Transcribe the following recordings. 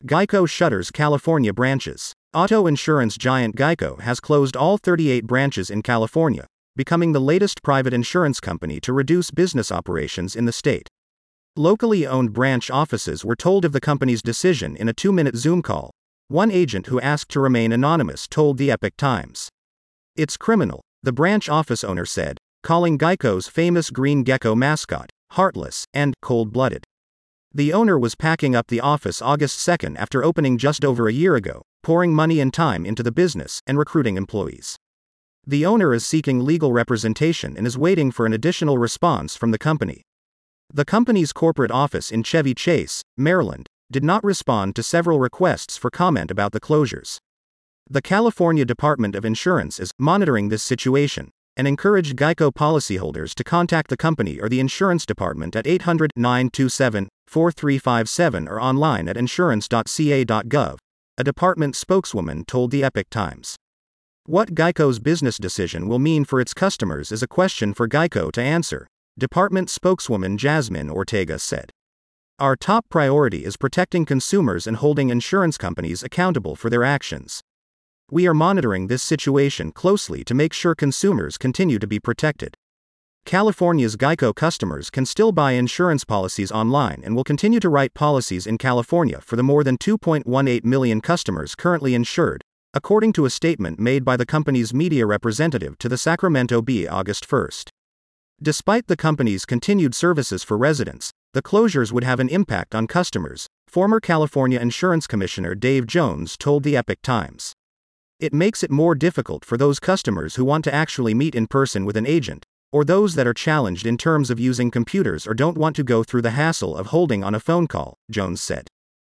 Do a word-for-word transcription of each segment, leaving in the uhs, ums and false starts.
Geico shutters California branches. Auto insurance giant Geico has closed all thirty-eight branches in California, becoming the latest private insurance company to reduce business operations in the state. Locally owned branch offices were told of the company's decision in a two-minute Zoom call. One agent who asked to remain anonymous told the Epoch Times. "It's criminal," the branch office owner said, calling Geico's famous green gecko mascot heartless and cold-blooded. The owner was packing up the office August second after opening just over a year ago, pouring money and time into the business and recruiting employees. The owner is seeking legal representation and is waiting for an additional response from the company. The company's corporate office in Chevy Chase, Maryland, did not respond to several requests for comment about the closures. The California Department of Insurance is monitoring this situation and encouraged Geico policyholders to contact the company or the insurance department at eight hundred, nine two seven, four three five seven or online at insurance dot c a dot gov, a department spokeswoman told the Epoch Times. What Geico's business decision will mean for its customers is a question for Geico to answer, department spokeswoman Jasmine Ortega said. "Our top priority is protecting consumers and holding insurance companies accountable for their actions. We are monitoring this situation closely to make sure consumers continue to be protected. California's Geico customers can still buy insurance policies online and will continue to write policies in California for the more than two point one eight million customers currently insured," according to a statement made by the company's media representative to the Sacramento Bee August first. Despite the company's continued services for residents, the closures would have an impact on customers, former California Insurance Commissioner Dave Jones told the Epoch Times. "It makes it more difficult for those customers who want to actually meet in person with an agent, or those that are challenged in terms of using computers or don't want to go through the hassle of holding on a phone call," Jones said.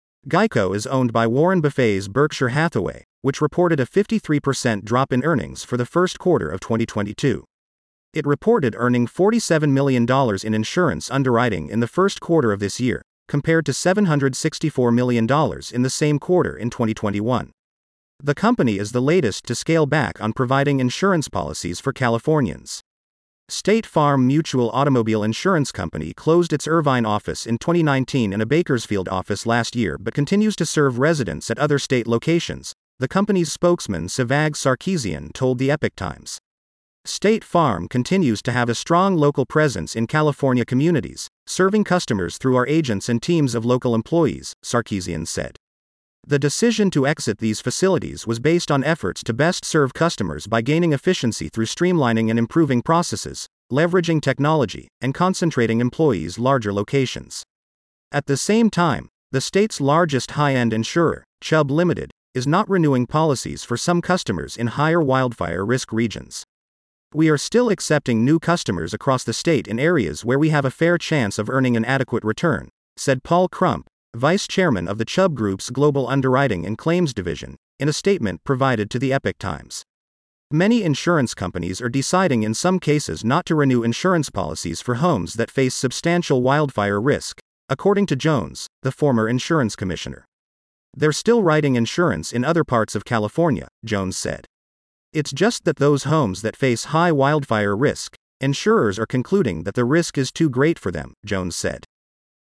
Geico is owned by Warren Buffett's Berkshire Hathaway, which reported a fifty-three percent drop in earnings for the first quarter of twenty twenty-two. It reported earning forty-seven million dollars in insurance underwriting in the first quarter of this year, compared to seven hundred sixty-four million dollars in the same quarter in twenty twenty-one. The company is the latest to scale back on providing insurance policies for Californians. State Farm Mutual Automobile Insurance Company closed its Irvine office in twenty nineteen and a Bakersfield office last year but continues to serve residents at other state locations, the company's spokesman Sevag Sarkeesian told the Epoch Times. State Farm continues to have a strong local presence in California communities, serving customers through our agents and teams of local employees, Sarkeesian said. The decision to exit these facilities was based on efforts to best serve customers by gaining efficiency through streamlining and improving processes, leveraging technology, and concentrating employees' larger locations. At the same time, the state's largest high-end insurer, Chubb Limited, is not renewing policies for some customers in higher wildfire risk regions. "We are still accepting new customers across the state in areas where we have a fair chance of earning an adequate return," said Paul Crump, vice chairman of the Chubb Group's Global Underwriting and Claims Division, in a statement provided to the Epoch Times. Many insurance companies are deciding in some cases not to renew insurance policies for homes that face substantial wildfire risk, according to Jones, the former insurance commissioner. "They're still writing insurance in other parts of California," Jones said. "It's just that those homes that face high wildfire risk, insurers are concluding that the risk is too great for them," Jones said.